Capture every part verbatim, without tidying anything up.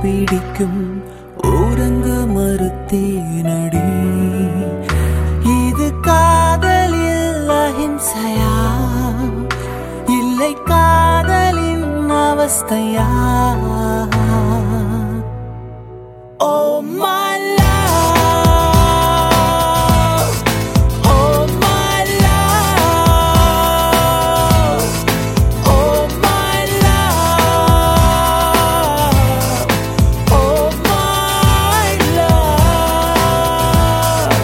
பிடிக்கும் ஊரங்க மறுத்தேனடி. இது காதலில் அஹிம்சையா இல்லை காதலின் அவஸ்தையா? Oh my love, oh my love, oh my love, oh my love.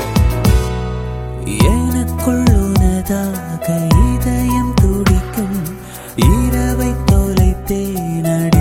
எனக்குள் உனதாக இதயம் துடிக்கும் இரவை தொலைத்தேனடி.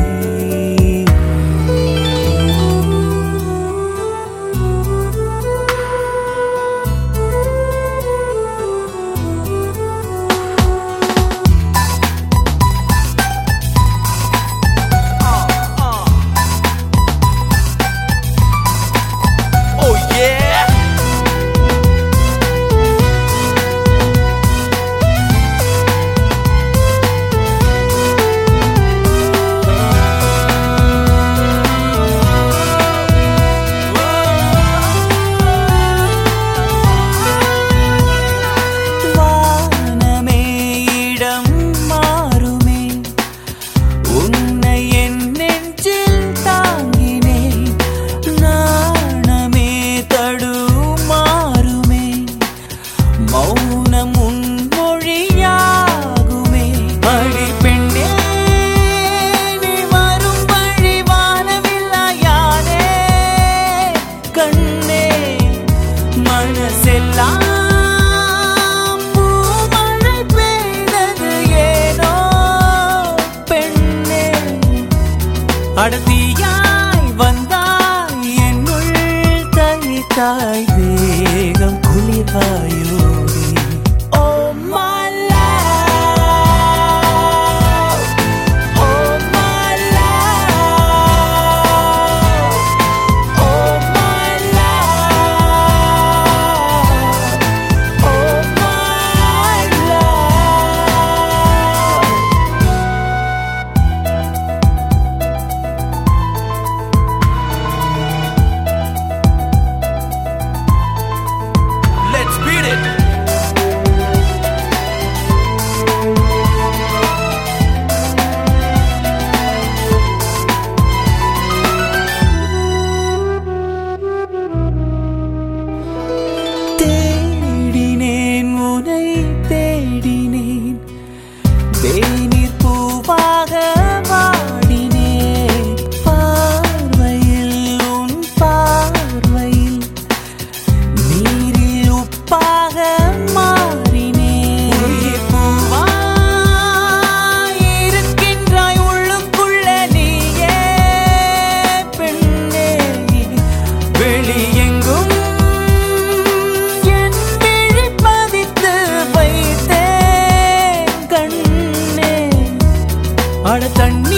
அடர்த்தியாய் வந்தாய் என்னுள் தனித்தாய் வேகம் குளிர்வாயோடி. Oh my love, oh my love, oh my love, oh my love. Let's beat it. தேடினேன் உனை தேடினேன் தேநீர் பூவாக வாடினேன். பார்வையில் உன் பார்வையில் நீரில் உப்பாக மாறினேன். பூவாய் இருக்கின்றாய் உள்ளுக்குள்ள நீயே பெண்ணே. வெளியெங்கும் என் விழி பதித்து வைத்தேன் கண்ணே. அட தண்ணி